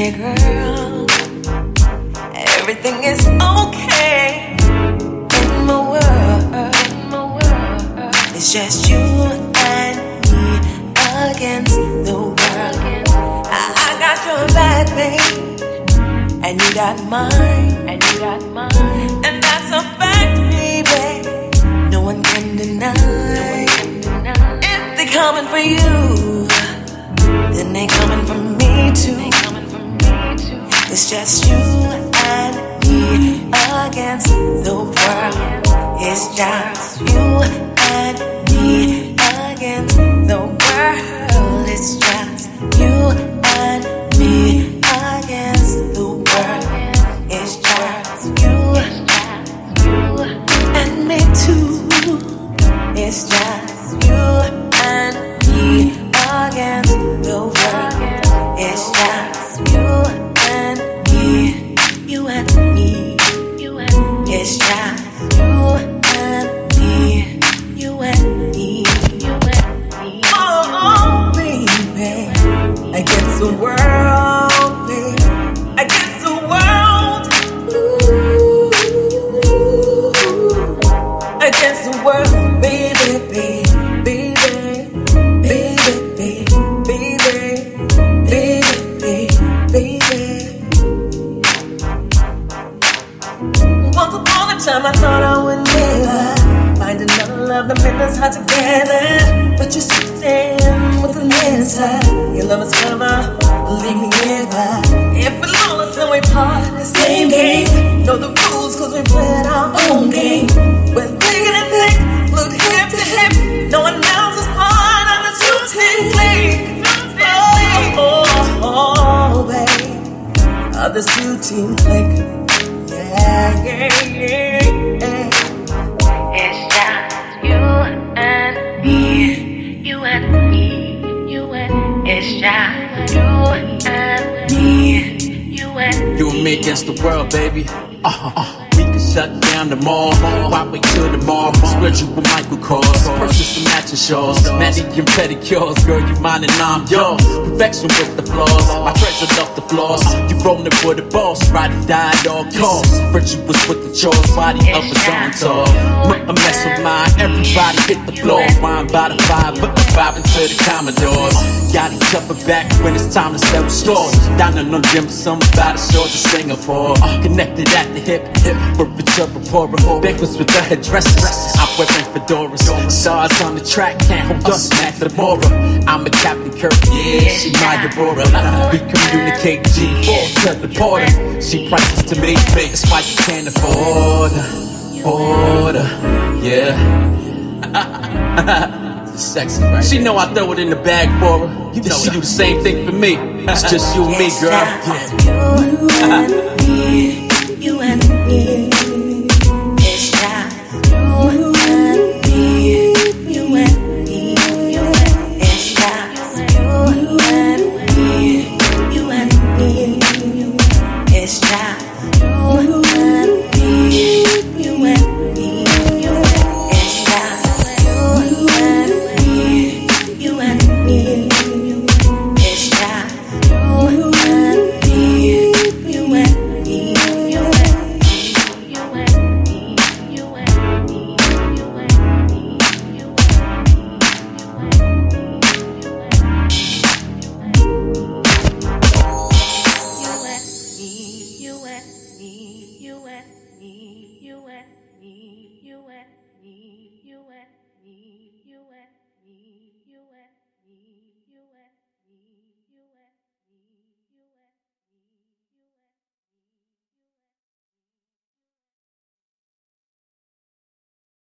Yeah, girl, everything is okay in my world. It's just you and me against the world. I got your back, babe, and you got mine, and that's a fact, baby. No one can deny. If they coming for you, then they coming for me too. It's just you and me against the world. It's just you and me against the world. It's just you and me against the world. It's just you and me too. It's just you and me against the world. It's just you and me, you and me. It's just you and me, you and me. Oh, baby, against the world, baby, against the world. Ooh, against the world, baby, baby, baby, baby, baby. Once upon a time I thought I would never find another love that made us hot together. But you're sitting with an answer. Your love is forever, leave me never. If we're lost and we part the same game, know the rules cause we played our own game. We're thinking and think, look hip to hip. No one else is part of the two-team clique. Oh, babe, of the two-team clique. Yeah. It's just you and me, you and me, you and it's just you and me, you and you and me against the world, baby. We can shut down the mall. Why wait till tomorrow? Split you with Michael Kors. Purchase some matching shawls, manicure pedicures. Girl, you mine and I'm yours. Perfection with the flaws. My treasure love the flaws. You rolling for the boss. Roddy died all costs. Virtuous with the chores. Body of his own tall. A mess with mine. Everybody hit the floor. Wine by the five, but the vibe into the Commodores. Got each other back when it's time to sell stores. Down in the dim, some by the shores of Singapore. Connected at the hip, for richer, poorer. Banquets with the headdresses. I'm wearing fedoras. Stars on the track, can't hold us, Mac the Mora. I'm a Captain Kirk, yeah, she my Aurora. We communicate G4 to the porter. She prices to me, it's why you can't afford her, yeah. Sexy, right? She know I throw it in the bag for her. You know she do the same thing for me. It's just you and me, girl. You and me. It's just you and me. You and me. It's just you and me. You and me. It's just you and me. You and me. It's just you and me. You and me. It's just you and me. You and me. You and me.